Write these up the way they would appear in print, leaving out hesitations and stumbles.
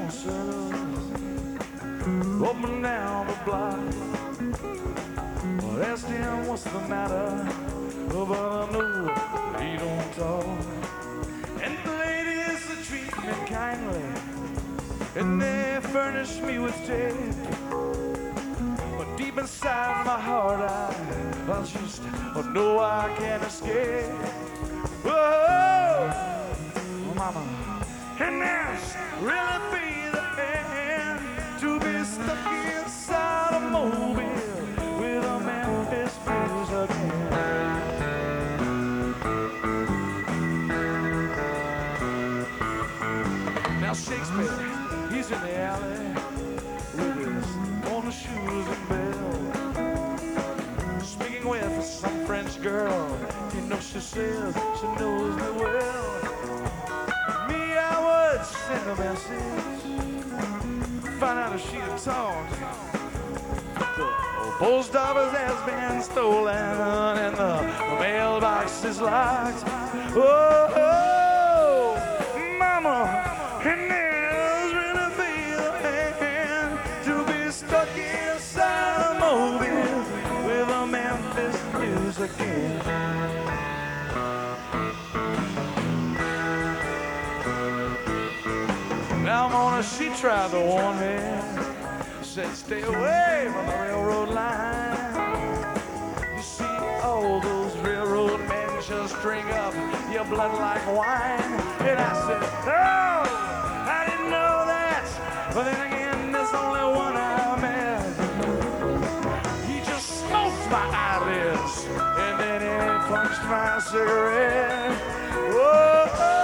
in circles up and down the block. Well, asked him what's the matter, but I knew he don't talk. And the ladies that treat me kindly, and they furnish me with tape. But deep inside my heart, I just know I can't escape. Whoa, mama, and that's really be the end, to be stuck inside a mobile with a Memphis blues again. Now Shakespeare, he's in the alley with his corner shoes and bell, speaking with some French girl. You know she says she knows me well. Me, I would send a message, find out if she'd talked. The post office has been stolen and the mailbox is locked. Oh, oh mama, and there's really feeling to be stuck inside a mobile with a Memphis blues again. Now Mona, she tried to warn me, said stay away from the railroad line. You see, all those railroad men just drink up your blood like wine. And I said, oh, I didn't know that. But then again, there's only one I met. He just smoked my eyelids, and then he punched my cigarette. Whoa,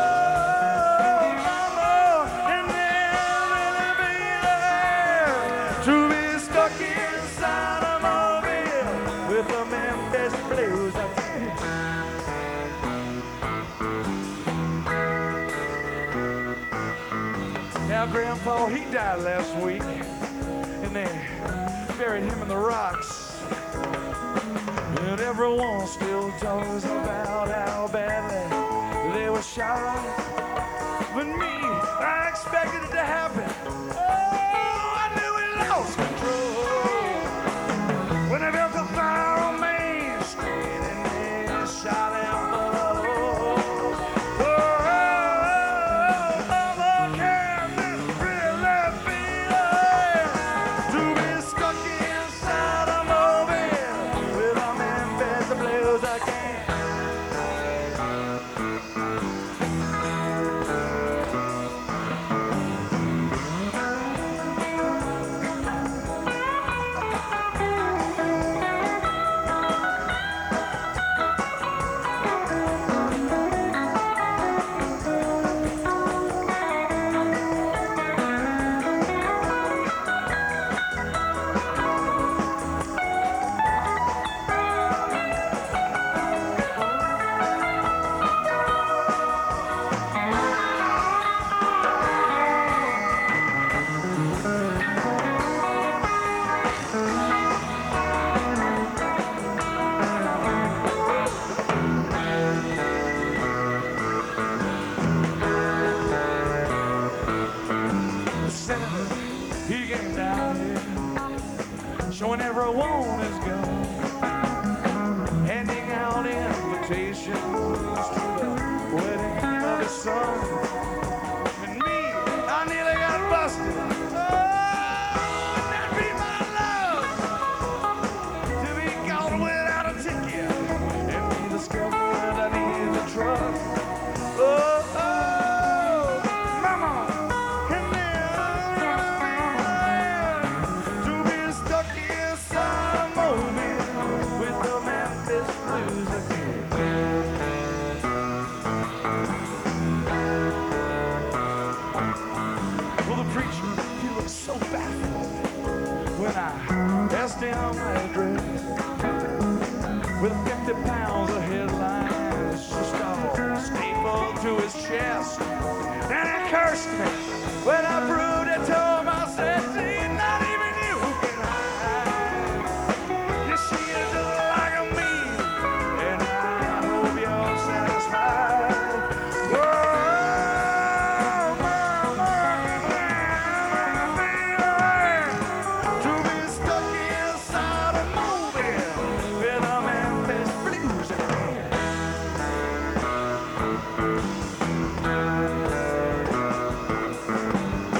Grandpa, he died last week, and they buried him in the rocks. And everyone still talks about how badly they were shot. But me, I expected it to happen. Oh, I knew we lost control when they built the fire on Main Street and they shot him full of holes. Showing everyone is gone, handing out invitations to the wedding of his son. And me, I nearly got busted. Oh, would that be my love? To be caught without a ticket and be discovered I need the truck. Oh, oh, mama. Asked him my address with 50 pounds of headlines just all stapled to his chest. And he cursed me when I proved it to him. I said, see, not even you can hide. You see, it just like a me, and I hope you're satisfied. Whoa, mama,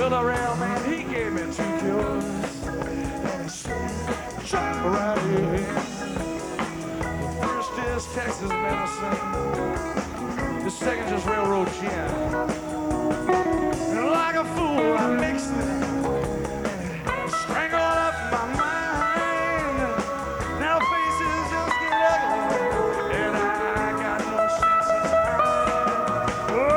Well, the rail man, he gave me 2 cures. And he said, jump right in. The first is Texas medicine. The second is railroad gin. And like a fool, I mixed it. Strangled up my mind. Now faces just get ugly. And I got no sense of time.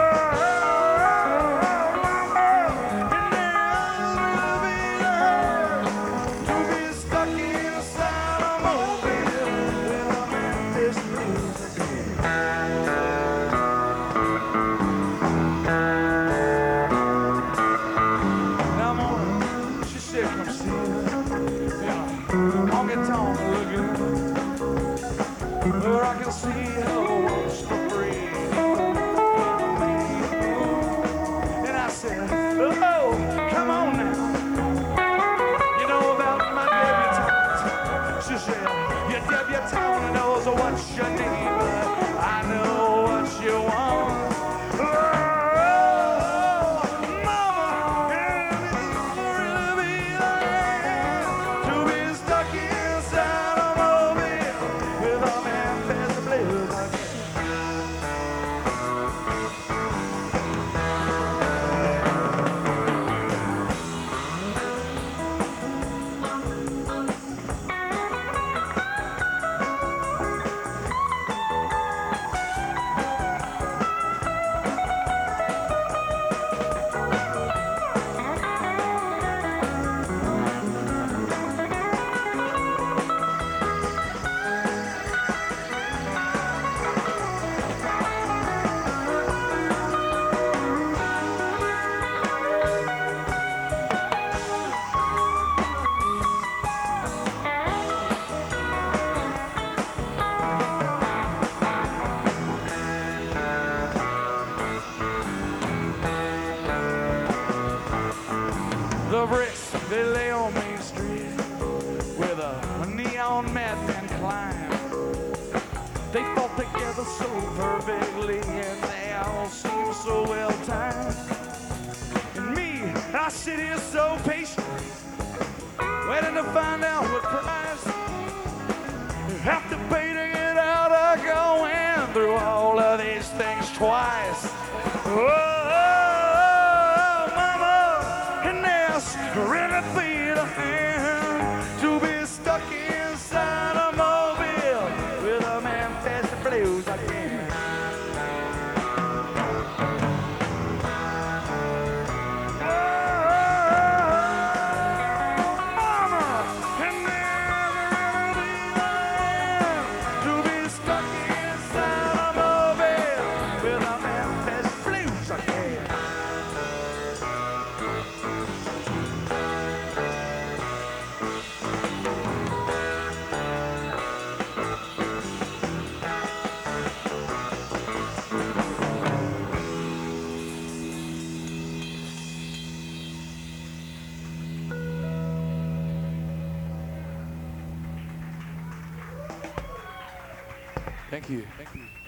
Where I can see hellos for free. And I said, oh, come on now. You know about my debutante? She said, your debutante knows what you need, but I know what you want. Oh, mama, to be stuck inside a mobile with a man fast the blues again. The bricks, they lay on Main Street with a neon madman climb. They fought together so perfectly and they all seem so well timed. And me, I sit here so patient, waiting to find out what price you have to pay to get out of going through all of these things twice. Whoa. Really feel a hand to be stuck inside a mobile with a man fast the blues again. Mama, and never be there to be stuck inside a mobile with a man fast the blues again. Thank you. Thank you.